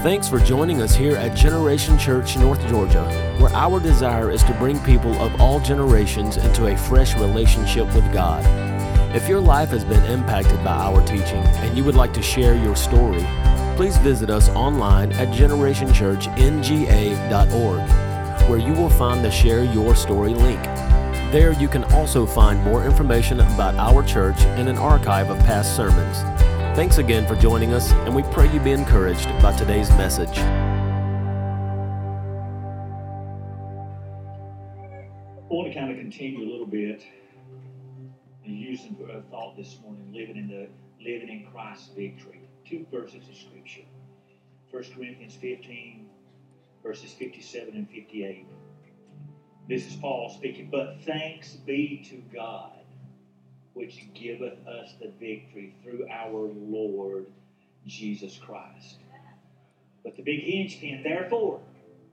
Thanks for joining us here at Generation Church North Georgia, where our desire is to bring people of all generations into a fresh relationship with God. If your life has been impacted by our teaching and you would like to share your story, please visit us online at generationchurchnga.org, where you will find the Share Your Story link. There you can also find more information about our church and an archive of past sermons. Thanks again for joining us, and we pray you be encouraged by today's message. I want to kind of continue a little bit and using a thought this morning, living in Christ's victory. Two verses of Scripture. 1 Corinthians 15, verses 57 and 58. This is Paul speaking. But thanks be to God, which giveth us the victory through our Lord Jesus Christ. But the big hinge pin, therefore,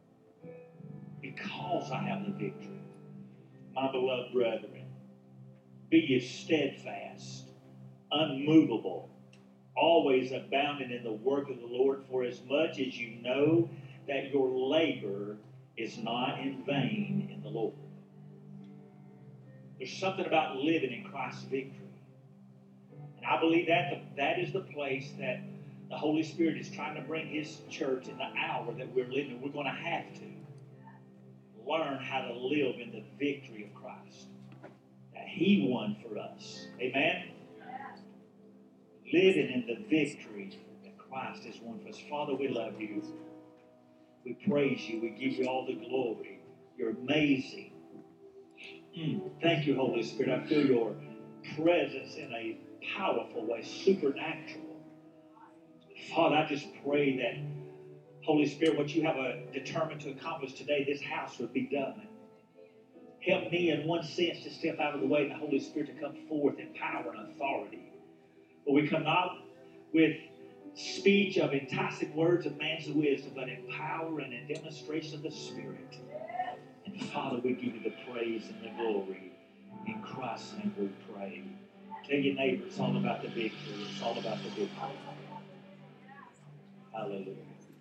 because I have the victory, my beloved brethren, be ye steadfast, unmovable, always abounding in the work of the Lord, for as much as you know that your labor is not in vain in the Lord. There's something about living in Christ's victory. And I believe that is the place that the Holy Spirit is trying to bring His church in the hour that we're living. We're going to have to learn how to live in the victory of Christ that He won for us. Amen? Living in the victory that Christ has won for us. Father, we love you. We praise you. We give you all the glory. You're amazing. Thank you, Holy Spirit. I feel your presence in a powerful way, supernatural. Father, I just pray that, Holy Spirit, what you have determined to accomplish today, this house would be done. Help me in one sense to step out of the way and the Holy Spirit to come forth in power and authority. But we come not with speech of enticing words of man's wisdom, but in power and in demonstration of the Spirit. And Father, we give you the praise and the glory. In Christ's name we pray. Tell your neighbor, it's all about the victory. It's all about the victory. Hallelujah.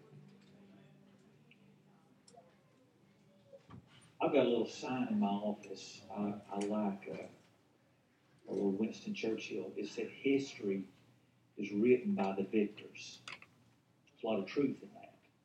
I've got a little sign in my office. I like a little Winston Churchill. It said, history is written by the victors. There's a lot of truth in that.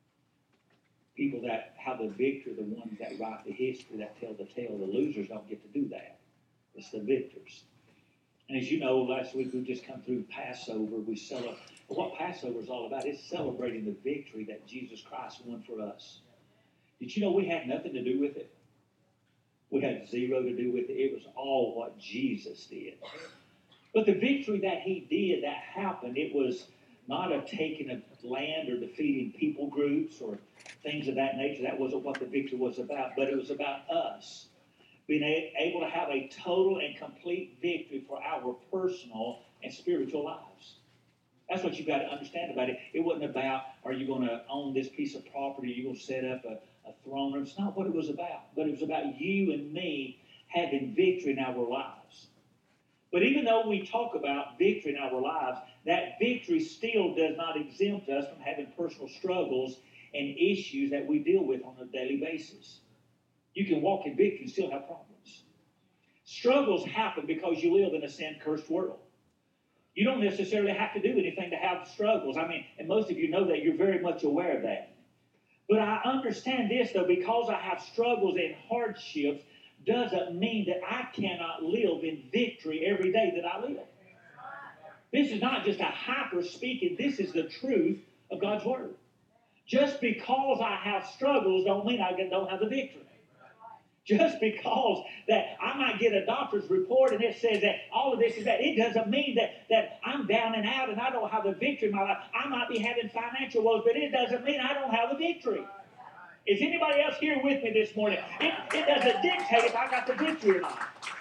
People that have the victory, the ones that write the history, that tell the tale. The losers don't get to do that. It's the victors. And as you know, last week we just come through Passover. We celebrate. What Passover is all about is celebrating the victory that Jesus Christ won for us. Did you know we had nothing to do with it? We had zero to do with it. It was all what Jesus did. But the victory that He did, that happened, it was not a taking of land or defeating people groups or things of that nature. That wasn't what the victory was about. But it was about us being able to have a total and complete victory for our personal and spiritual lives. That's what you've got to understand about it. It wasn't about, are you going to own this piece of property? Are you going to set up a throne? It's not what it was about. But it was about you and me having victory in our lives. But even though we talk about victory in our lives, that victory still does not exempt us from having personal struggles and issues that we deal with on a daily basis. You can walk in victory and still have problems. Struggles happen because you live in a sin-cursed world. You don't necessarily have to do anything to have struggles. And most of you know that. You're very much aware of that. But I understand this, though, because I have struggles and hardships, doesn't mean that I cannot live in victory every day that I live. This is not just a hyper speaking. This is the truth of God's Word. Just because I have struggles don't mean I don't have the victory. Just because that I might get a doctor's report and it says that all of this is that, it doesn't mean that I'm down and out and I don't have the victory in my life. I might be having financial woes, but it doesn't mean I don't have the victory. Is anybody else here with me this morning? It doesn't dictate if I got the victory or not.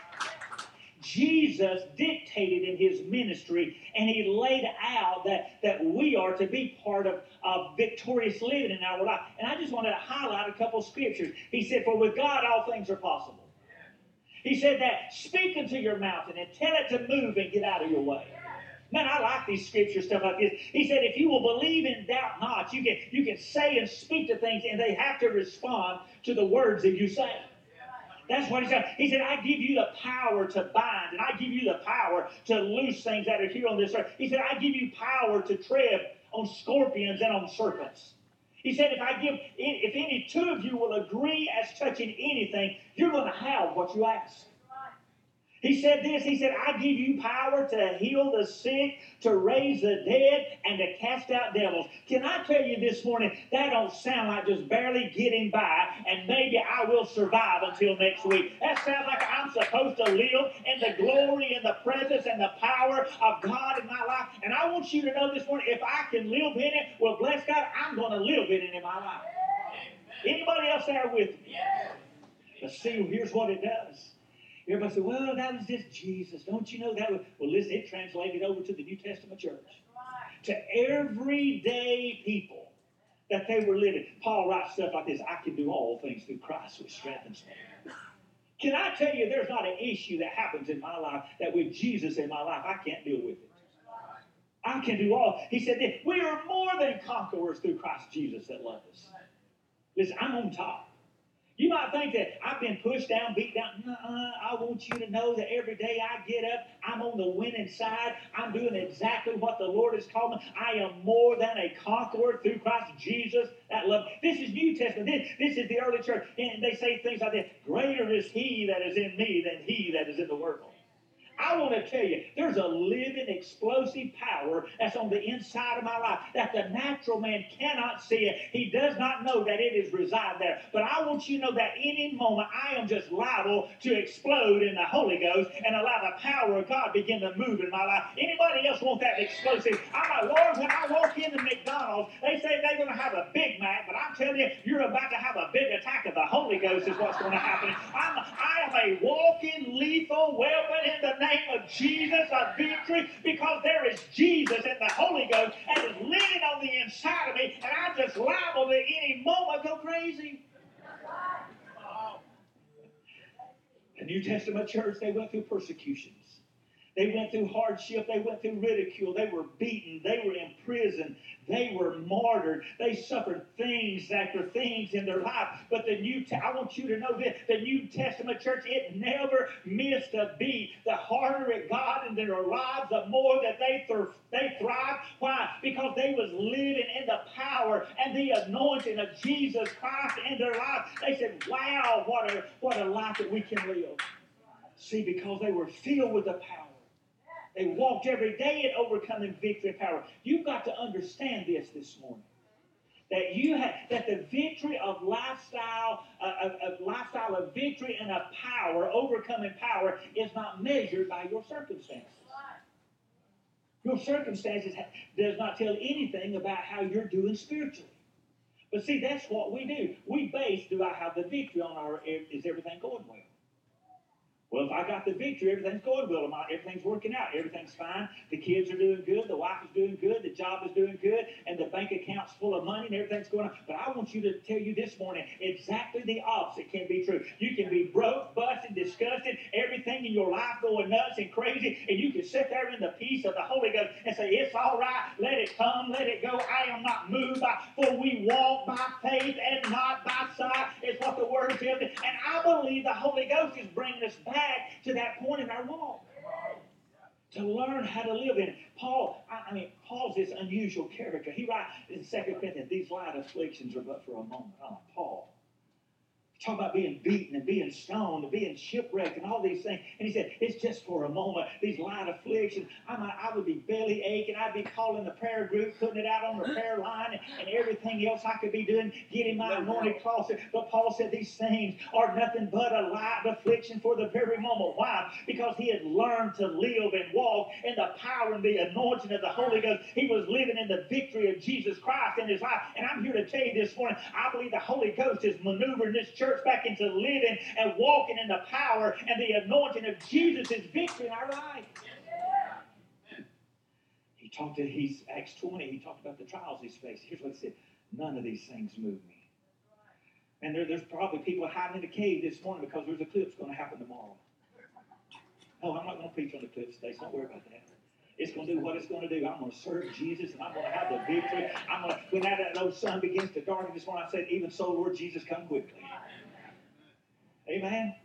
Jesus dictated in His ministry, and He laid out that we are to be part of victorious living in our life. And I just wanted to highlight a couple scriptures. He said, for with God all things are possible. He said that speak unto your mountain and tell it to move and get out of your way. Man, I like these scripture stuff like this. He said, if you will believe and doubt not, you can say and speak to things, and they have to respond to the words that you say. That's what he said. He said, I give you the power to bind, and I give you the power to loose things that are here on this earth. He said, I give you power to tread on scorpions and on serpents. He said, if any two of you will agree as touching anything, you're going to have what you ask. He said this, he said, I give you power to heal the sick, to raise the dead, and to cast out devils. Can I tell you this morning, that don't sound like just barely getting by, and maybe I will survive until next week. That sounds like I'm supposed to live in the glory and the presence and the power of God in my life. And I want you to know this morning, if I can live in it, well, bless God, I'm going to live in it in my life. Anybody else there with me? But see, here's what it does. Everybody said, well, that was just Jesus. Don't you know that? Well, listen, it translated over to the New Testament church. To everyday people that they were living. Paul writes stuff like this, I can do all things through Christ which strengthens me. Can I tell you, there's not an issue that happens in my life that with Jesus in my life, I can't deal with it. I can do all. He said, we are more than conquerors through Christ Jesus that loved us. Listen, I'm on top. You might think that I've been pushed down, beat down. I want you to know that every day I get up, I'm on the winning side. I'm doing exactly what the Lord has called me. I am more than a conqueror through Christ Jesus. That love. This is New Testament. This is the early church. And they say things like this. Greater is he that is in me than he that is in the world. I want to tell you, there's a living, explosive power that's on the inside of my life that the natural man cannot see it. He does not know that it is reside there. But I want you to know that any moment I am just liable to explode in the Holy Ghost and allow the power of God begin to move in my life. Anybody else want that explosive? I'm like, Lord, when I walk into McDonald's, they say they're going to have a Big Mac, but I'm telling you, you're about to have a big attack of the Holy Ghost is what's going to happen. I am a walking lethal weapon in the name of Jesus of victory, because there is Jesus and the Holy Ghost and is living on the inside of me, and I'm just liable to any moment go crazy. The New Testament church, they went through persecutions. They went through hardship. They went through ridicule. They were beaten. They were imprisoned. They were martyred. They suffered things after things in their life. But I want you to know this, the New Testament church, it never missed a beat. The harder it got in their lives, the more that they thrived. Why? Because they was living in the power and the anointing of Jesus Christ in their life. They said, wow, what a life that we can live. See, because they were filled with the power. They walked every day in overcoming victory and power. You've got to understand this morning. That the victory of lifestyle of victory and of power, overcoming power, is not measured by your circumstances. Your circumstances does not tell anything about how you're doing spiritually. But see, that's what we do. We base, do I have the victory on is everything going well? Well, if I got the victory, everything's going well. Everything's working out. Everything's fine. The kids are doing good. The wife is doing good. The job is doing good. And the bank account's full of money and everything's going on. But I want you to tell you this morning, exactly the opposite can be true. You can be broke, busted, disgusted, everything in your life going nuts and crazy, and you can sit there in the peace of the Holy Ghost and say, it's all right. Let it come. Let it go. I am not moved for we walk by faith and not by sight, is what the word says. And I believe the Holy Ghost is bringing us back to that point in our walk, to learn how to live in it. Paul's this unusual character. He writes in 2 Corinthians, these light afflictions are but for a moment. Paul. Talk about being beaten and being stoned and being shipwrecked and all these things. And he said, it's just for a moment. These light afflictions. I would be belly aching. I'd be calling the prayer group, putting it out on the prayer line, and everything else I could be doing, getting my anointed cross. But Paul said these things are nothing but a light affliction for the very moment. Why? Because he had learned to live and walk in the power and the anointing of the Holy Ghost. He was living in the victory of Jesus Christ in his life. And I'm here to tell you this morning, I believe the Holy Ghost is maneuvering this church back into living and walking in the power and the anointing of Jesus' victory in our life. Acts 20, he talked about the trials he's faced. Here's what he said, none of these things move me. And there's probably people hiding in a cave this morning because there's eclipse going to happen tomorrow. No, I'm not going to preach on the eclipse today, so don't worry about that. It's going to do what it's going to do. I'm going to serve Jesus, and I'm going to have the victory. When that old sun begins to darken this morning, I said, even so, Lord Jesus, come quickly. Amen.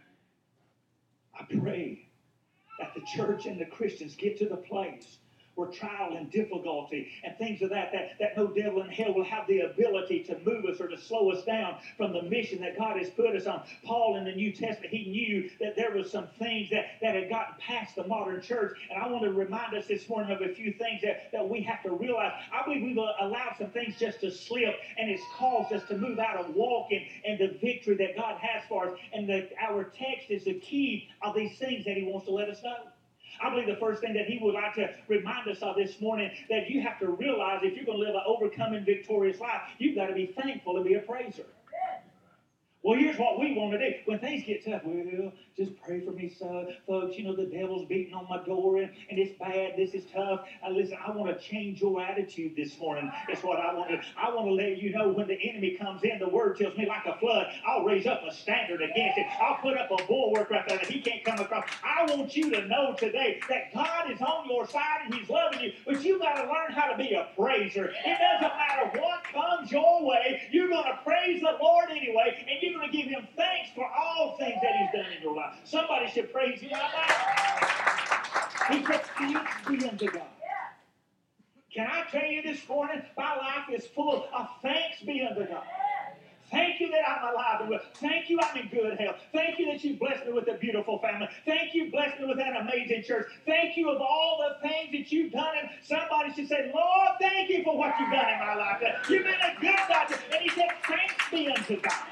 I pray that the church and the Christians get to the place where trial and difficulty and things of that no devil in hell will have the ability to move us or to slow us down from the mission that God has put us on. Paul in the New Testament, he knew that there were some things that had gotten past the modern church. And I want to remind us this morning of a few things that we have to realize. I believe we've allowed some things just to slip, and it's caused us to move out of walking and the victory that God has for us. And our text is the key of these things that he wants to let us know. I believe the first thing that he would like to remind us of this morning, that you have to realize if you're going to live an overcoming, victorious life, you've got to be thankful and be a praiser. Well, here's what we want to do. When things get tough, well, just pray for me, folks. You know, the devil's beating on my door, and it's bad. This is tough. Listen, I want to change your attitude this morning. It's what I want to do. I want to let you know when the enemy comes in, the word tells me like a flood, I'll raise up a standard against it. I'll put up a bulwark right there that he can't come across. I want you to know today that God is on your side and he's loving you, but you've got to learn how to be a praiser. It doesn't matter what comes your way. You're going to praise the Lord anyway, and you're going to give him thanks for all things that he's done in your life. Somebody should praise him right now. He said, thanks be unto God. Can I tell you this morning, my life is full of thanks be unto God. Thank you that I'm alive and well. Thank you I'm in good health. Thank you that you blessed me with a beautiful family. Thank you blessed me with an amazing church. Thank you of all the things that you've done. And somebody should say, Lord, thank you for what you've done in my life. You've been a good God. And he said, thanks be unto God.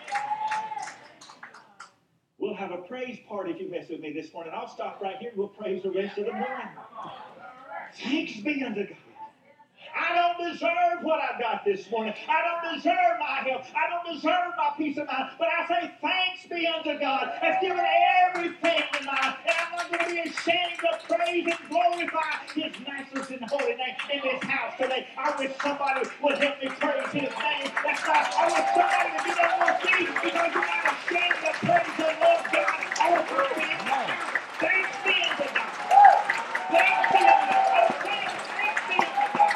We'll have a praise party if you mess with me this morning. I'll stop right here and we'll praise the rest of the morning. Thanks be unto God. I don't deserve what I've got this morning. I don't deserve my health. I don't deserve my peace of mind. But I say thanks be unto God that's given everything in life. And I'm not going to be ashamed to praise and glorify his matchless and holy name in this house today. I wish somebody would help me praise his name. That's right. I wish somebody would get on their feet because you're not ashamed to praise the Lord God. All through me. Thanks be unto God. Thanks be unto God. Oh, thanks be unto God.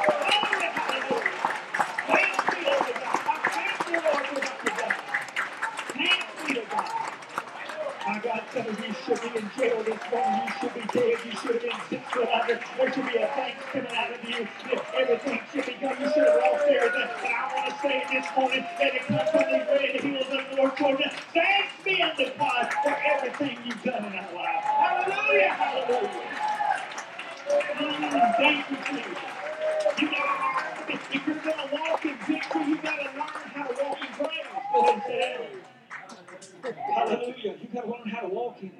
My God, some of you should be in jail this morning. You should be dead. You should have been 6 foot under. There should be a thanks coming out of you. Everything should be gone. You should have lost everything. But I want to say this morning that it comes from these red hills of North Georgia. Thanks be unto God for everything you've done in our life. Hallelujah, hallelujah. Thank you, Jesus. You got to learn, if you're going to walk in victory, you got to learn how to walk in praise. Go ahead and sit down. Hallelujah. You got to learn how to walk in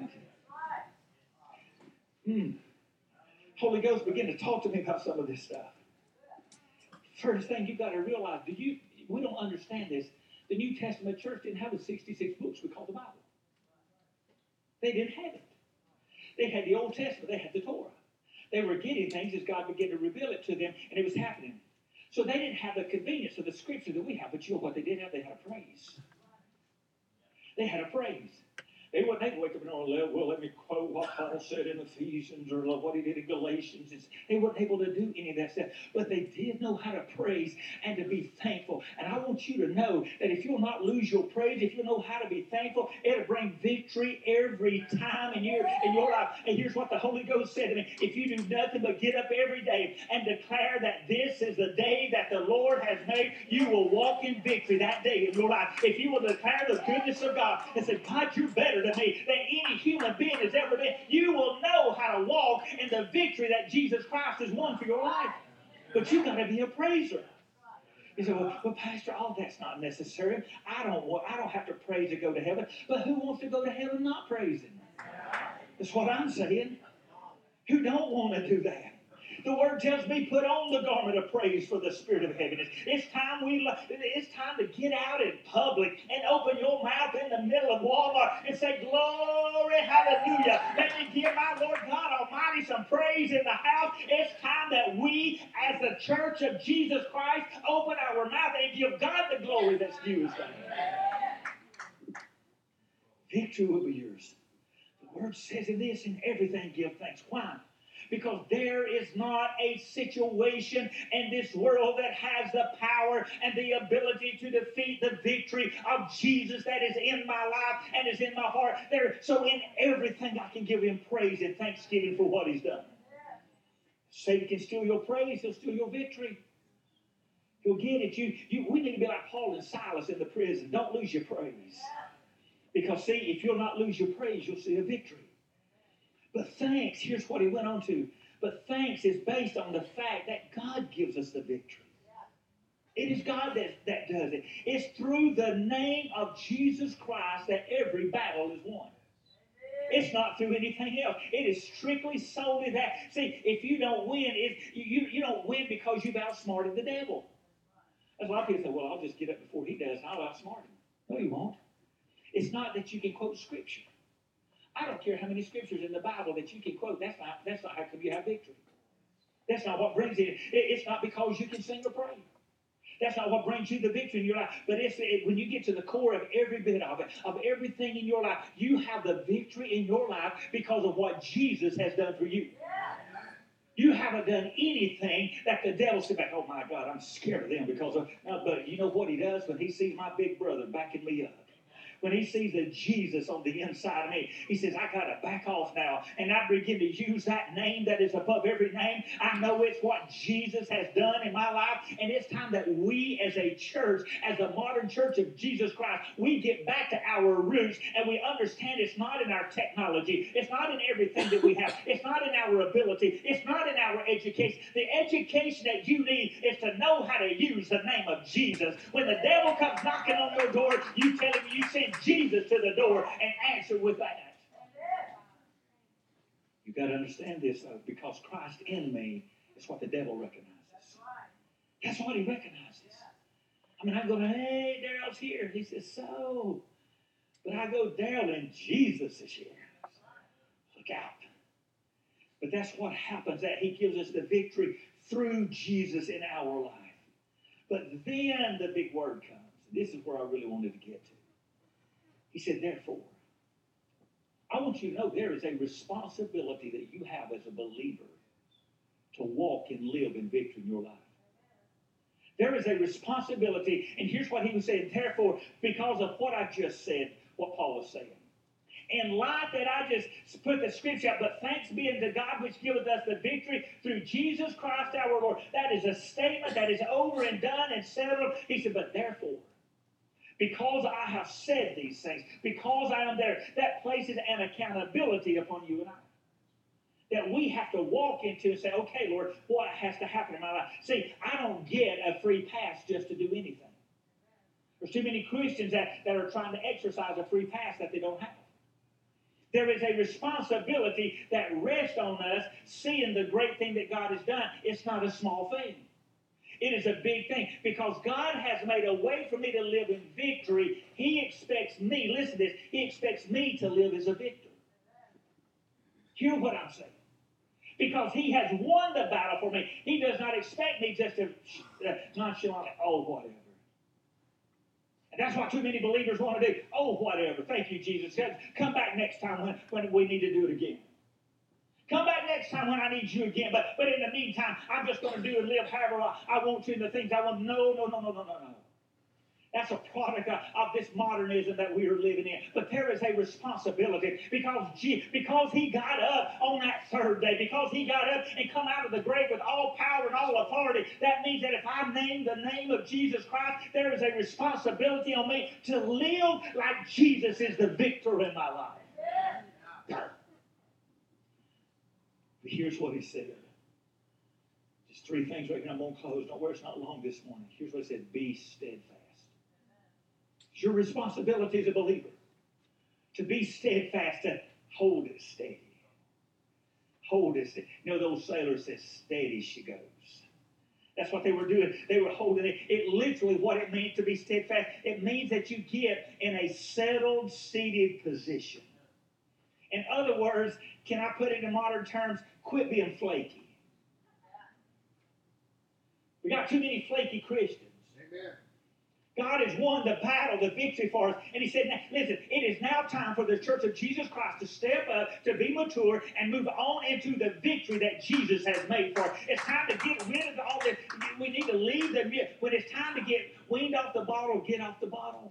it. Holy Ghost, begin to talk to me about some of this stuff. First thing you got to realize, we don't understand this. The New Testament church didn't have the 66 books we call the Bible. They didn't have it. They had the Old Testament. They had the Torah. They were getting things as God began to reveal it to them, and it was happening. So they didn't have the convenience of the scripture that we have, but you know what they did have? They had a praise. They had a praise. They wouldn't able to wake up and well, let me quote what Paul said in Ephesians or what he did in Galatians. They weren't able to do any of that stuff. But they did know how to praise and to be thankful. And I want you to know that if you'll not lose your praise, if you know how to be thankful, it'll bring victory every time in your life. And here's what the Holy Ghost said to me. If you do nothing but get up every day and declare that this is the day that the Lord has made, you will walk in victory that day in your life. If you will declare the goodness of God and say, God, you're better to me than any human being has ever been, you will know how to walk in the victory that Jesus Christ has won for your life. But you've got to be a praiser. You say, well, Pastor, all that's not necessary. I don't have to praise to go to heaven. But who wants to go to heaven not praising? That's what I'm saying. Who don't want to do that? The word tells me, put on the garment of praise for the spirit of heaviness. It's time to get out in public and open your mouth in the middle of Walmart and say, glory, hallelujah. Let me give my Lord God Almighty some praise in the house. It's time that we, as the church of Jesus Christ, open our mouth and give God the glory that's due his name. Victory will be yours. The word says in this, in everything give thanks. Why? Because there is not a situation in this world that has the power and the ability to defeat the victory of Jesus that is in my life and is in my heart. So in everything I can give him praise and thanksgiving for what he's done. Satan can steal your praise, he'll steal your victory. He'll get it. We need to be like Paul and Silas in the prison. Don't lose your praise. Because see, if you'll not lose your praise, you'll see a victory. But thanks, here's what he went on to. But thanks is based on the fact that God gives us the victory. It is God that does it. It's through the name of Jesus Christ that every battle is won. It's not through anything else. It is strictly solely that. See, if you don't win, you don't win because you've outsmarted the devil. As a lot of people say, well, I'll just get up before he does and I'll outsmart him. No, you won't. It's not that you can quote Scripture. I don't care how many scriptures in the Bible that you can quote. That's not how come you have victory. That's not what brings it. It's not because you can sing or pray. That's not what brings you the victory in your life. But when you get to the core of every bit of it, of everything in your life, you have the victory in your life because of what Jesus has done for you. You haven't done anything that the devil said back, oh my God, I'm scared of them because of, but you know what he does when he sees my big brother backing me up? When he sees the Jesus on the inside of me, he says, I got to back off now. And I begin to use that name that is above every name. I know it's what Jesus has done in my life. And it's time that we as a church, as the modern church of Jesus Christ, we get back to our roots and we understand it's not in our technology. It's not in everything that we have. It's not in our ability. It's not in our education. The education that you need is to know how to use the name of Jesus. When the devil comes knocking on your door, you tell him you send Jesus to the door and answer with that. You've got to understand this, though, because Christ in me is what the devil recognizes. That's what he recognizes. I mean, I go, hey, Daryl's here. He says, so. But I go, Daryl, and Jesus is here. Look out. But that's what happens, that he gives us the victory through Jesus in our life. But then the big word comes. This is where I really wanted to get to. He said, therefore, I want you to know there is a responsibility that you have as a believer to walk and live in victory in your life. There is a responsibility, and here's what he was saying, therefore, because of what I just said, what Paul was saying. In light that I just put the scripture out, but thanks be unto God which giveth us the victory through Jesus Christ our Lord. That is a statement that is over and done and settled. He said, but therefore, because I have said these things, because I am there, that places an accountability upon you and I. That we have to walk into and say, okay, Lord, what has to happen in my life? See, I don't get a free pass just to do anything. There's too many Christians that are trying to exercise a free pass that they don't have. There is a responsibility that rests on us seeing the great thing that God has done. It's not a small thing. It is a big thing because God has made a way for me to live in victory. He expects me, listen to this, he expects me to live as a victor. Hear what I'm saying. Because he has won the battle for me. He does not expect me just to nonchalantly, oh, whatever. And that's what too many believers want to do. Oh, whatever. Thank you, Jesus. Come back next time when we need to do it again. Come back next time when I need you again. But in the meantime, I'm just going to do and live however I want to and the things I want. No. That's a product of this modernism that we are living in. But there is a responsibility because he got up on that third day, because he got up and come out of the grave with all power and all authority. That means that if I name the name of Jesus Christ, there is a responsibility on me to live like Jesus is the victor in my life. Yeah. Here's what he said. Just three things right here. I'm going to close. Don't worry, it's not long this morning. Here's what he said. Be steadfast. It's your responsibility as a believer to be steadfast, to hold it steady. Hold it steady. You know, the old sailor says, steady she goes. That's what they were doing. They were holding it. It literally, what it means to be steadfast, it means that you get in a settled, seated position. In other words, can I put it in modern terms? Quit being flaky. We got too many flaky Christians. Amen. God has won the battle, the victory for us. And he said, listen, it is now time for the church of Jesus Christ to step up, to be mature, and move on into the victory that Jesus has made for us. It's time to get rid of all this. We need to leave the, when it's time to get weaned off the bottle, get off the bottle.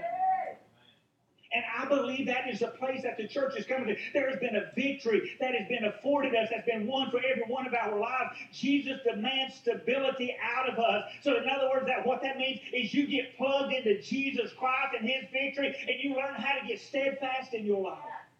And I believe that is the place that the church is coming to. There has been a victory that has been afforded us, that's been won for every one of our lives. Jesus demands stability out of us. So in other words, what that means is you get plugged into Jesus Christ and his victory, and you learn how to get steadfast in your life.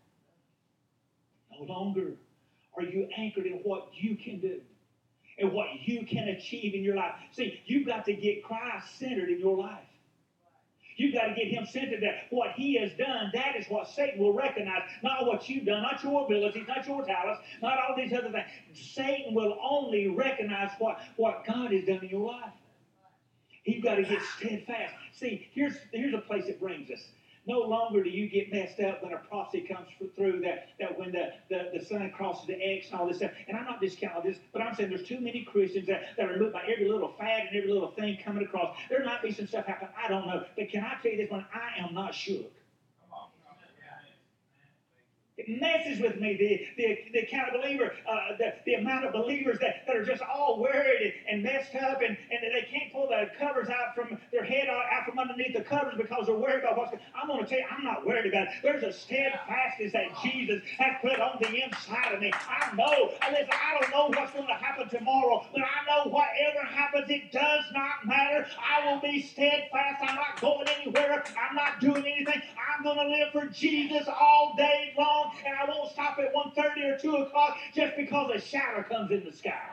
No longer are you anchored in what you can do and what you can achieve in your life. See, you've got to get Christ-centered in your life. You've got to get him centered that what he has done, that is what Satan will recognize. Not what you've done, not your abilities, not your talents, not all these other things. Satan will only recognize what God has done in your life. You've got to get steadfast. See, here's a place it brings us. No longer do you get messed up when a prophecy comes through that when the sun crosses the X and all this stuff. And I'm not discounting this, but I'm saying there's too many Christians that are moved by every little fad and every little thing coming across. There might be some stuff happen. I don't know. But can I tell you this one? I am not shook. It messes with me, the kind of believer, the amount of believers that are just all worried and messed up, and they can't pull the covers out from their head out from underneath the covers because they're worried about what's going on. I'm going to tell you, I'm not worried about it. There's a steadfastness that Jesus has put on the inside of me. I know, listen, I don't know what's going to happen tomorrow, but I know whatever happens, it does not matter. I will be steadfast. I'm not going anywhere. I'm not doing anything. I'm going to live for Jesus all day long. And I won't stop at 1:30 or 2 o'clock just because a shadow comes in the sky.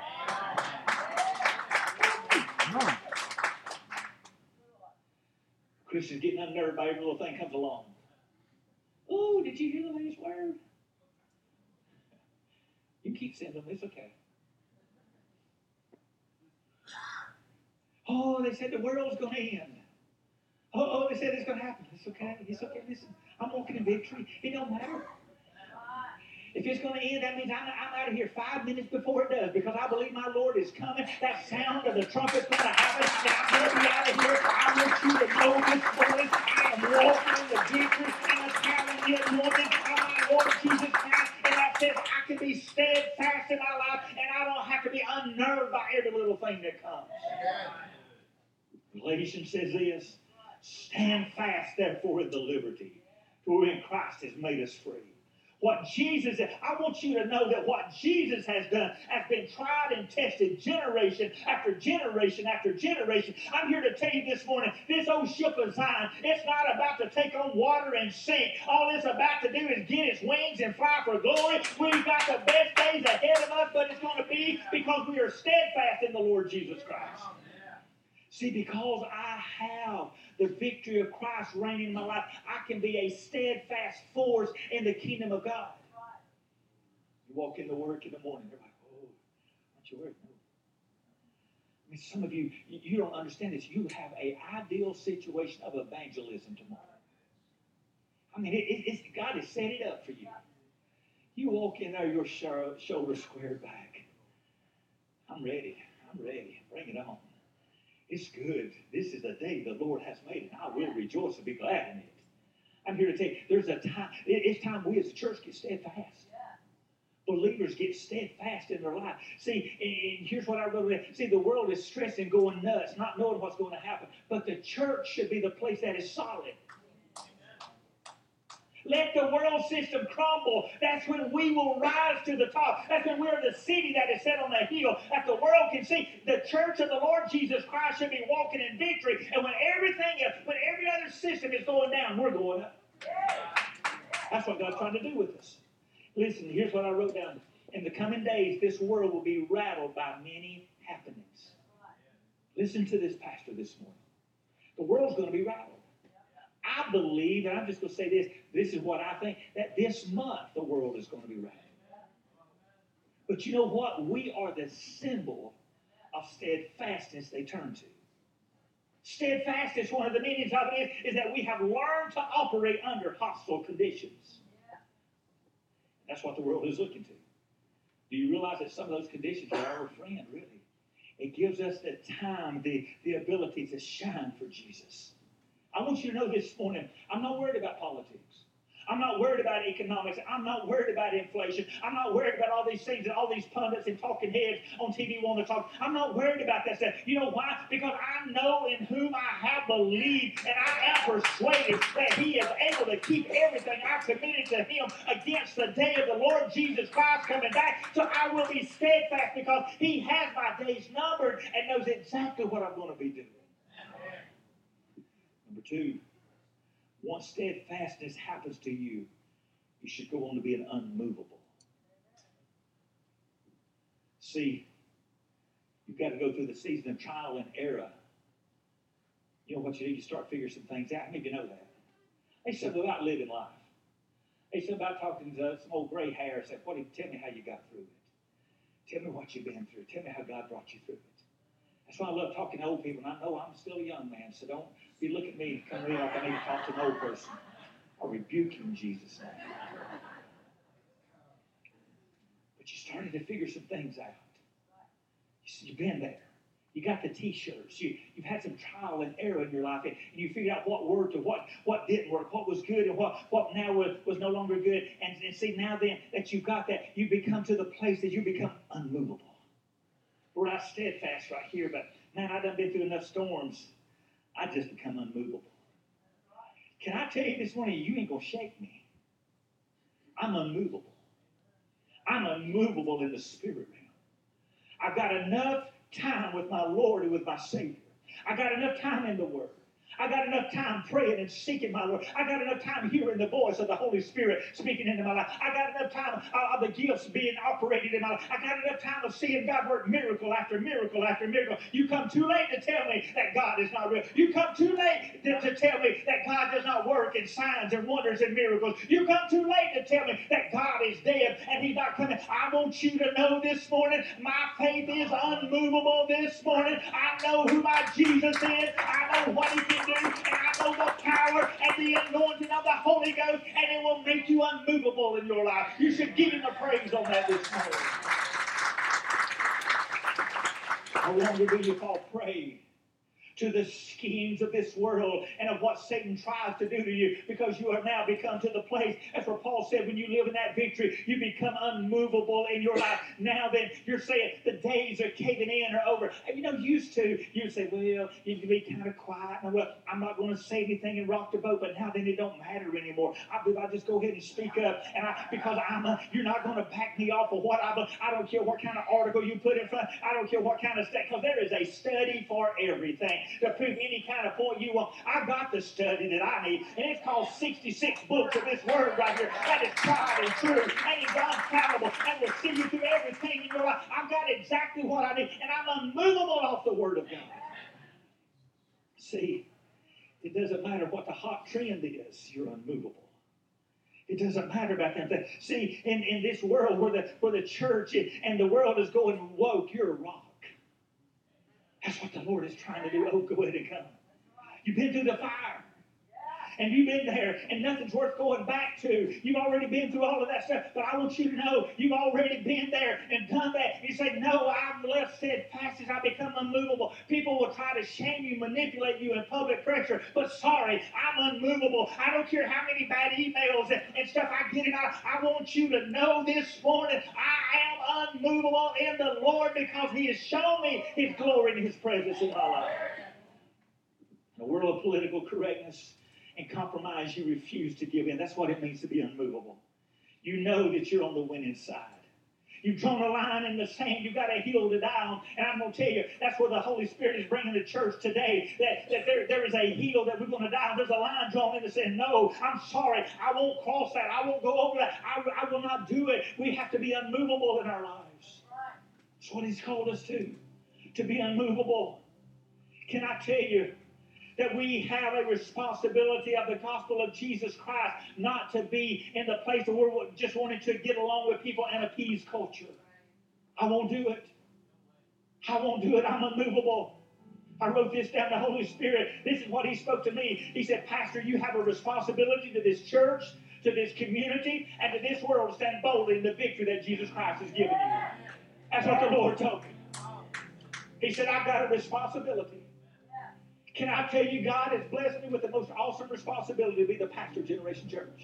Christians getting unnerved by every little thing comes along. Oh, did you hear the latest word? You keep sending them. It's okay. Oh, they said the world's going to end. Oh, they said it's going to happen. It's okay. It's okay. Listen, I'm walking in victory. It don't matter. If it's going to end, that means I'm out of here 5 minutes before it does, because I believe my Lord is coming. That sound of the trumpet's going to happen, and I'm going to be out of here. I want you to know this morning, I am walking in the victory, and I'm carrying the anointing of my Lord Jesus Christ, and that says I can be steadfast in my life, and I don't have to be unnerved by every little thing that comes. Galatians says this: stand fast, therefore, in the liberty wherein Christ has made us free. What Jesus, I want you to know that what Jesus has done has been tried and tested generation after generation after generation. I'm here to tell you this morning, this old ship of Zion, it's not about to take on water and sink. All it's about to do is get its wings and fly for glory. We've got the best days ahead of us, but it's going to be because we are steadfast in the Lord Jesus Christ. See, because I have the victory of Christ reigning in my life, I can be a steadfast force in the kingdom of God. You walk into work in the morning, they're like, oh, aren't you worried? No. I mean, some of you, you don't understand this. You have an ideal situation of evangelism tomorrow. I mean, God has set it up for you. You walk in there, your shoulders squared back. I'm ready. Bring it on. It's good. This is the day the Lord has made, and I will rejoice and be glad in it. I'm here to tell you, there's a time, it's time we as a church get steadfast. Believers get steadfast in their life. See, and here's what I wrote. See, the world is stressing, going nuts, not knowing what's going to happen. But the church should be the place that is solid. Let the world system crumble. That's when we will rise to the top. That's when we're the city that is set on a hill that the world can see. The church of the Lord Jesus Christ should be walking in victory. And when every other system is going down, we're going up. That's what God's trying to do with us. Listen, here's what I wrote down. In the coming days, this world will be rattled by many happenings. Listen to this, Pastor, this morning. The world's going to be rattled. I believe, and I'm just going to say this is what I think, that this month the world is going to be rattled. But you know what? We are the symbol of steadfastness they turn to. Steadfastness, one of the meanings of it is that we have learned to operate under hostile conditions. That's what the world is looking to. Do you realize that some of those conditions are our friend, really? It gives us the time, the ability to shine for Jesus. I want you to know this morning, I'm not worried about politics. I'm not worried about economics. I'm not worried about inflation. I'm not worried about all these things that all these pundits and talking heads on TV want to talk. I'm not worried about that stuff. You know why? Because I know in whom I have believed, and I am persuaded that He is able to keep everything I committed to Him against the day of the Lord Jesus Christ coming back. So I will be steadfast because He has my days numbered and knows exactly what I'm going to be doing. Number two, once steadfastness happens to you, you should go on to be an unmovable. See, you've got to go through the season of trial and error. You know what you do? You start figuring some things out. Maybe you know that. There's something about living life. There's something about talking to some old gray hair and say, tell me how you got through it. Tell me what you've been through. Tell me how God brought you through it. That's why I love talking to old people. And I know I'm still a young man, so don't be looking at me and come to me like I need to talk to an old person. I rebuke you in Jesus' name. But you started to figure some things out. You've been there. You got the T-shirts. You've had some trial and error in your life, and you figured out what worked or what didn't work, what was good and what now was no longer good. And see, now then that you've got that, you become to the place that you become unmovable. We're not steadfast right here, but man, I've done been through enough storms. I just become unmovable. Can I tell you this morning, you ain't going to shake me. I'm unmovable. I'm unmovable in the spirit realm. I've got enough time with my Lord and with my Savior. I got enough time in the Word. I got enough time praying and seeking my Lord. I got enough time hearing the voice of the Holy Spirit speaking into my life. I got enough time of the gifts being operated in my life. I got enough time of seeing God work miracle after miracle after miracle. You come too late to tell me that God is not real. You come too late to tell me that God does not work in signs and wonders and miracles. You come too late to tell me that God is dead and He's not coming. I want you to know this morning, my faith is unmovable this morning. I know who my Jesus is. I know what He can do. And I know the power and the anointing of the Holy Ghost, and it will make you unmovable in your life. You should give Him a praise on that this morning. No longer do you fall prey to the schemes of this world and of what Satan tries to do to you, because you are now become to the place, that's what Paul said, when you live in that victory, you become unmovable in your life. Now then, you're saying the days are caving in or over. And used to, you'd say, well, you can be kind of quiet. And well, I'm not going to say anything and rock the boat, but now then it don't matter anymore. I just go ahead and speak up, and because you're not going to back me off of what I don't care what kind of article you put in front. I don't care what kind of study, because there is a study for everything. To prove any kind of point you want. I've got the study that I need, and it's called 66 books of this Word right here. That is tried and true, and it's unfallible, and will see you through everything in your life. I've got exactly what I need, and I'm unmovable off the Word of God. See, it doesn't matter what the hot trend is, you're unmovable. It doesn't matter about that thing. See, in this world where the church and the world is going woke, you're a rock. That's what the Lord is trying to do. Oh, go ahead and come. You've been through the fire. And you've been there, and nothing's worth going back to. You've already been through all of that stuff. But I want you to know, you've already been there and done that. You say, no, I'm left steadfast as I become unmovable. People will try to shame you, manipulate you, and public pressure. But sorry, I'm unmovable. I don't care how many bad emails and stuff I get in. I want you to know this morning, I am unmovable in the Lord, because He has shown me His glory and His presence in my life. In a world of political correctness and compromise, you refuse to give in. That's what it means to be unmovable. You know that you're on the winning side. You've drawn a line in the sand. You've got a hill to die on. And I'm going to tell you, that's where the Holy Spirit is bringing the church today. That there is a hill that we're going to die on. There's a line drawn in the sand. No, I'm sorry. I won't cross that. I won't go over that. I will not do it. We have to be unmovable in our lives. That's what He's called us to be unmovable. Can I tell you that we have a responsibility of the gospel of Jesus Christ, not to be in the place where we're just wanting to get along with people and appease culture. I won't do it. I won't do it. I'm unmovable. I wrote this down. The Holy Spirit, this is what He spoke to me. He said, Pastor, you have a responsibility to this church, to this community, and to this world to stand boldly in the victory that Jesus Christ has given you. That's what the Lord told me. He said, I've got a responsibility. Can I tell you, God has blessed me with the most awesome responsibility to be the pastor of Generation Church.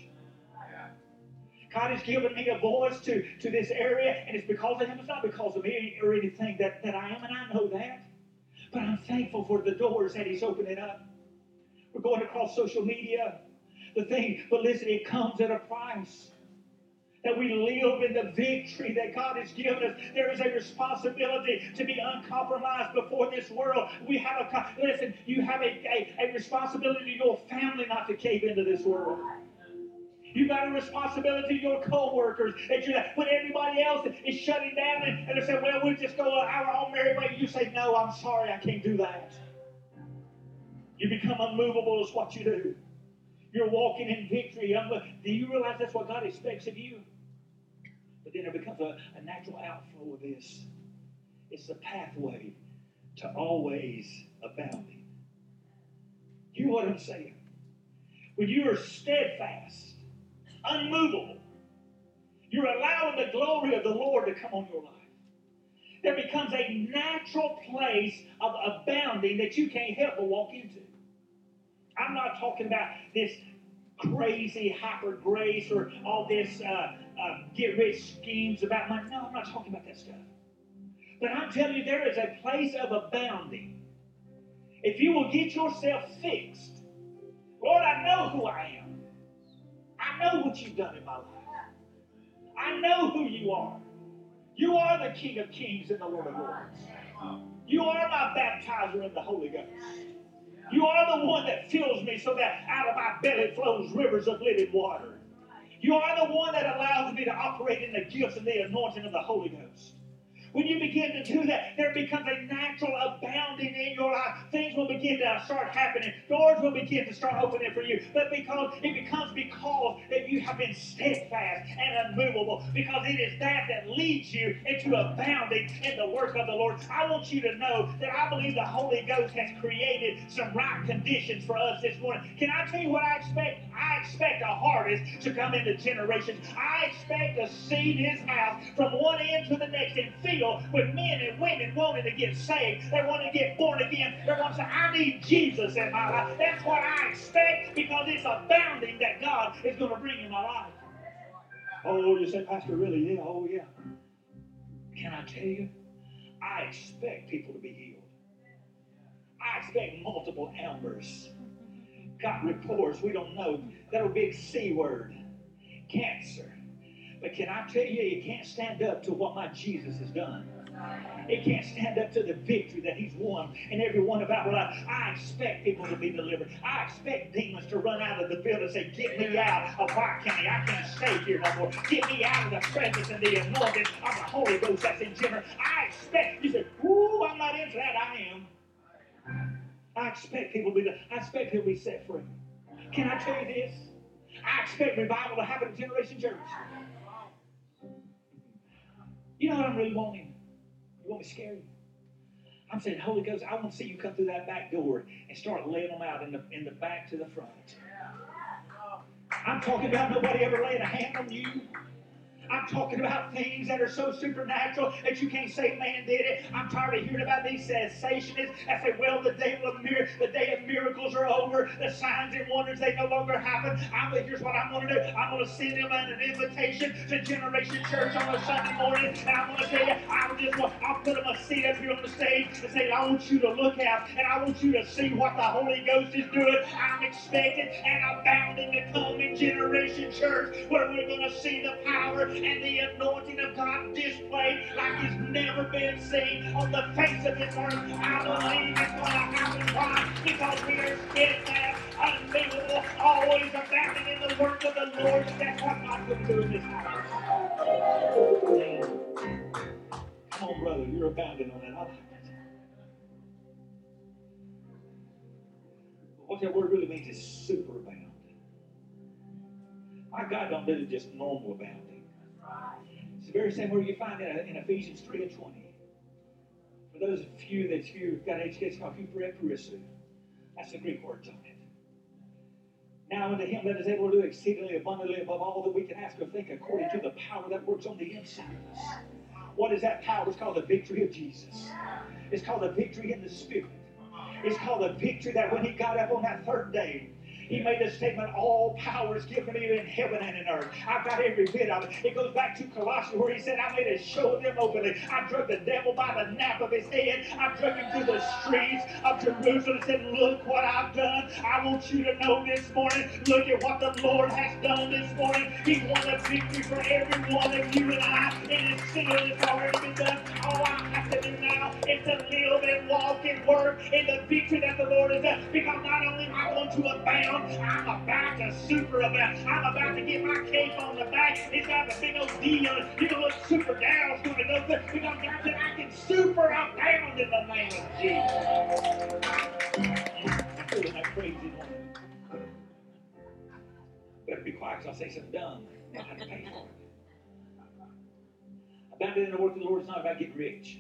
God has given me a voice to this area, and it's because of Him. It's not because of me or anything that I am, and I know that. But I'm thankful for the doors that He's opening up. We're going across social media. But listen, it comes at a price. That we live in the victory that God has given us. There is a responsibility to be uncompromised before this world. You have a responsibility to your family not to cave into this world. You've got a responsibility to your co-workers. When everybody else is shutting down and they say, well, we'll just go our own merry way. You say, no, I'm sorry, I can't do that. You become unmovable is what you do. You're walking in victory. Do you realize that's what God expects of you? But then there becomes a natural outflow of this. It's the pathway to always abounding. You hear what I'm saying? When you are steadfast, unmovable, you're allowing the glory of the Lord to come on your life. There becomes a natural place of abounding that you can't help but walk into. I'm not talking about this crazy hyper grace or all this get rich schemes about money. No, I'm not talking about that stuff. But I'm telling you, there is a place of abounding. If you will get yourself fixed, Lord, I know who I am. I know what you've done in my life. I know who you are. You are the King of Kings and the Lord of Lords. You are my baptizer in the Holy Ghost. You are the one that fills me so that out of my belly flows rivers of living water. You are the one that allows me to operate in the gifts and the anointing of the Holy Ghost. When you begin to do that, there becomes a natural abounding in your life. Things will begin to start happening. Doors will begin to start opening for you. But because that you have been steadfast and unmovable. Because it is that leads you into abounding in the work of the Lord. I want you to know that I believe the Holy Ghost has created some right conditions for us this morning. Can I tell you what I expect? I expect a harvest to come into generations. I expect to see this house from one end to the next and feel with men and women wanting to get saved. They want to get born again. They want to say, I need Jesus in my life. That's what I expect because it's abounding that God is going to bring in my life. Oh, you say, Pastor, really? Yeah, oh yeah. Can I tell you? I expect people to be healed. I expect multiple Ambers. Got reports we don't know. That big C word. Cancer. But can I tell you, it can't stand up to what my Jesus has done. It can't stand up to the victory that He's won in every one of our lives. I expect people to be delivered. I expect demons to run out of the building and say, get me out of White County. I can't stay here no more. Get me out of the presence and the anointing of the Holy Ghost that's in Jimmer. I expect, you say, ooh, I'm not into that. I am. I expect people to be set free. Can I tell you this? I expect revival to happen in Generation Church. You know what I'm really wanting? You want me to scare you? I'm saying, Holy Ghost, I want to see you come through that back door and start laying them out in the back to the front. I'm talking about nobody ever laying a hand on you. I'm talking about things that are so supernatural that you can't say man did it. I'm tired of hearing about these cessationists that say, well, the day of miracles are over. The signs and wonders, they no longer happen. Here's what I'm going to do. I'm going to send them an invitation to Generation Church on a Sunday morning. And I'm going to tell you, I'll put them a seat up here on the stage and say, I want you to look out and I want you to see what the Holy Ghost is doing. I'm expecting and abounding to come in Generation Church where we're going to see the power and the anointing of God displayed like it's never been seen on the face of this earth. I believe it's going to happen. Why? Because we are steadfast, unmovable, always abounding in the work of the Lord. That's what God will do in this house. Come on, brother, you're abounding on that. I like that. What that word really means is superabound. My God don't do just normal abounding. It's the very same word you find in Ephesians 3:20. For those of you that you've got an education called huperepurisou, that's the Greek word on it. Now unto Him that is able to do exceedingly abundantly above all that we can ask or think according to the power that works on the inside of us. What is that power? It's called the victory of Jesus. It's called the victory in the Spirit. It's called the victory that when he got up on that third day, he made the statement, all power is given to me in heaven and in earth. I've got every bit of it. It goes back to Colossians where he said, I made a show of them openly. I drug the devil by the nape of his head. I drug him through the streets of Jerusalem and said, look what I've done. I want you to know this morning, look at what the Lord has done this morning. He won a victory for every one of you and I. It is sealed. It's already been done. All I have to do now is to live and walk and work in the victory that the Lord has done. Because not only am I going to abound, I'm about to super abound. I'm about to get my cape on the back. It's got a big old D on it. You know what super down's going to go through? Because God said I can super abound in the name of Jesus. I'm feeling that crazy one. Better be quiet because I'll say something dumb. I'll have to pay for it. Abounding in the work of the Lord is not about getting rich.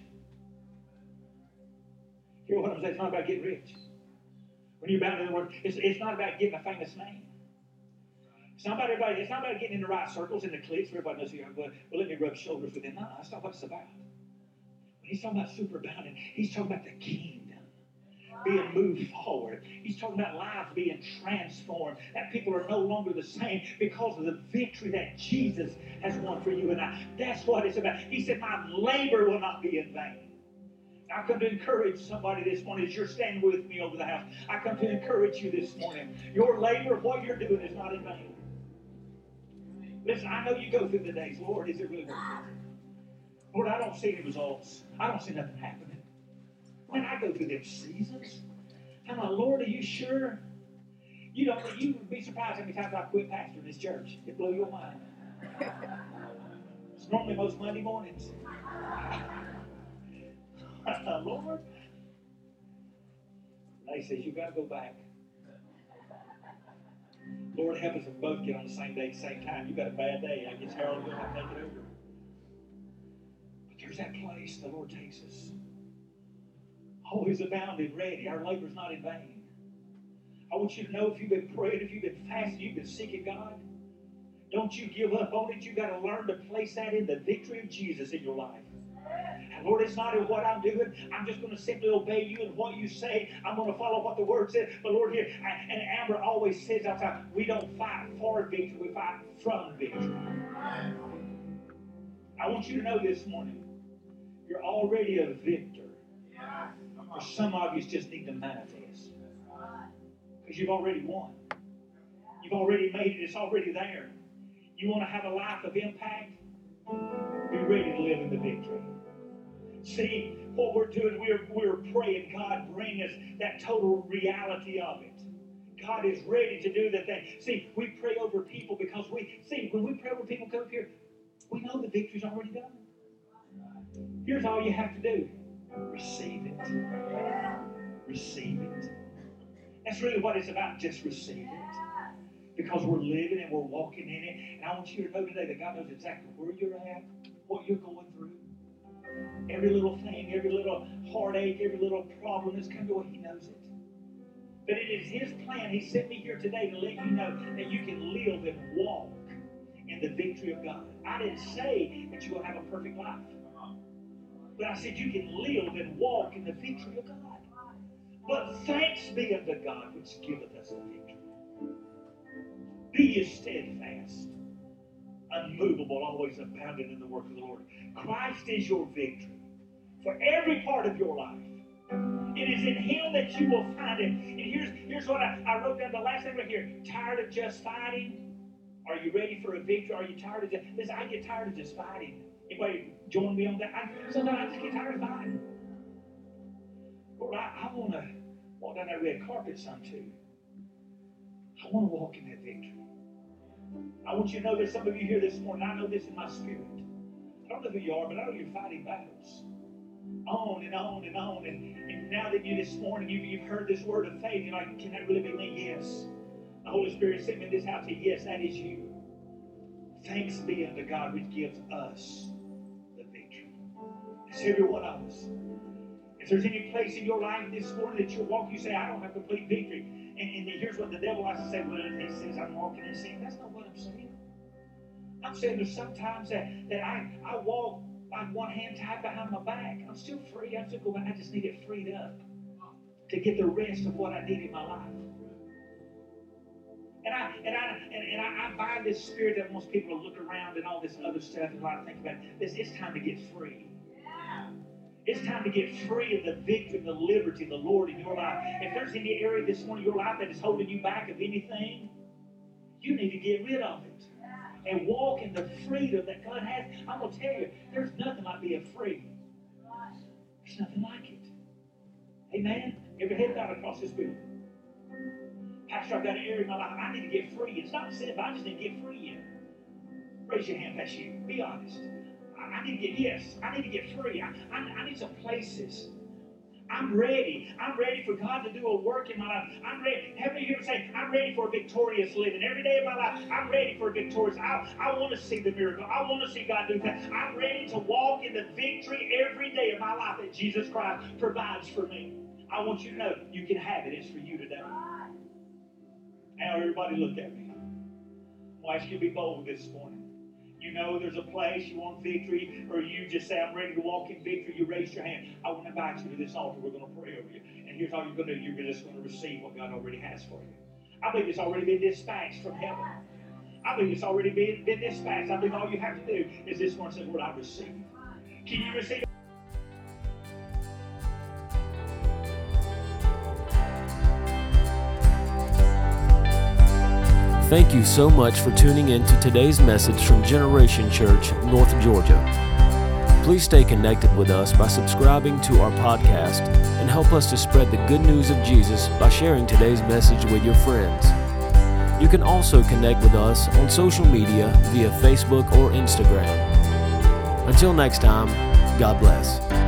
Hear what I'm saying? It's not about getting rich. When you're bound in the Word, it's not about getting a famous name. It's not about everybody. It's not about getting in the right circles, in the cliques, where everybody knows who you are. Well, let me rub shoulders with him. No, that's not what it's about. When he's talking about superabounding, he's talking about the kingdom being moved forward. He's talking about lives being transformed. That people are no longer the same because of the victory that Jesus has won for you and I. That's what it's about. He said, my labor will not be in vain. I come to encourage somebody this morning as you're standing with me over the house. I come to encourage you this morning. Your labor, what you're doing is not in vain. Listen, I know you go through the days. Lord, is it really worth it? Lord, I don't see any results. I don't see nothing happening. When I go through them seasons, I'm like, Lord, are you sure? You know, you would be surprised how many times I quit pastoring this church. It blew your mind. It's normally most Monday mornings. Lord, they says you got to go back. Lord, help us if we both get on the same day at the same time. You got a bad day. I guess Harold will have to take it over. But there's that place the Lord takes us. Always abounding, ready. Our labor's not in vain. I want you to know if you've been praying, if you've been fasting, you've been seeking God, don't you give up on it. You got to learn to place that in the victory of Jesus in your life. And Lord, it's not in what I'm doing. I'm just going to simply obey you and what you say. I'm going to follow what the Word says. But Lord, here, and Amber always says outside, we don't fight for victory, we fight from victory. I want you to know this morning, you're already a victor. For some of you just need to manifest. Because you've already won. You've already made it. It's already there. You want to have a life of impact? Be ready to live in the victory. See, what we're doing, we're praying, God, bring us that total reality of it. God is ready to do that thing. See, we pray over people because when we pray over people come up here, we know the victory's already done. Here's all you have to do. Receive it. Receive it. That's really what it's about, just receive it. Because we're living and we're walking in it. And I want you to know today that God knows exactly where you're at, what you're going through. Every little thing, every little heartache, every little problem that's come to you, He knows it. But it is His plan. He sent me here today to let you know that you can live and walk in the victory of God. I didn't say that you're going to have a perfect life. But I said you can live and walk in the victory of God. But thanks be unto God which giveth us the victory. Be ye steadfast, unmovable, always abounding in the work of the Lord. Christ is your victory for every part of your life. It is in Him that you will find Him. And here's what I wrote down, the last thing right here. Tired of just fighting? Are you ready for a victory? Are you tired of just... Listen, I get tired of just fighting. Anybody join me on that? Sometimes I just get tired of fighting. Lord, I want to walk down that red carpet some too. I want to walk in that victory. I want you to know that some of you here this morning, I know this in my spirit. I don't know who you are, but I know you're fighting battles. On and on and on. And now that you this morning, you've heard this word of faith, you're like, can that really be me? Yes. The Holy Spirit sent me in this house. Yes, that is you. Thanks be unto God which gives us the victory. It's every one of us. If there's any place in your life this morning that you're walking, you say, I don't have complete victory. And here's what the devil likes to say, well, he says I'm walking in sin. That's not what I'm saying. I'm saying there's sometimes that I walk like one hand tied behind my back. I'm still free. I'm still going, I just need it freed up. to get the rest of what I need in my life. And I bind this spirit that wants people to look around and all this other stuff and a lot of think about it. It's time to get free. It's time to get free of the victory, the liberty, the Lord in your life. If there's any area this morning in your life that is holding you back of anything, you need to get rid of it and walk in the freedom that God has. I'm going to tell you, there's nothing like being free. There's nothing like it. Amen? Every head bowed across this building. Pastor, I've got an area in my life I need to get free. It's not sin, but I just need to get free in. Raise your hand. That's you. Be honest. I need to get free. I need some places. I'm ready. I'm ready for God to do a work in my life. I'm ready. How many here say, I'm ready for a victorious living? Every day of my life, I'm ready for a victorious. I want to see the miracle. I want to see God do that. I'm ready to walk in the victory every day of my life that Jesus Christ provides for me. I want you to know you can have it. It's for you today. Now everybody look at me. Why should you be bold this morning? You know there's a place you want victory, or you just say, I'm ready to walk in victory. You raise your hand. I want to invite you to this altar. We're going to pray over you. And here's all you're going to do. You're just going to receive what God already has for you. I believe it's already been dispatched from heaven. I believe it's already been dispatched. I believe all you have to do is this one say, Lord, I receive. Can you receive? Thank you so much for tuning in to today's message from Generation Church, North Georgia. Please stay connected with us by subscribing to our podcast and help us to spread the good news of Jesus by sharing today's message with your friends. You can also connect with us on social media via Facebook or Instagram. Until next time, God bless.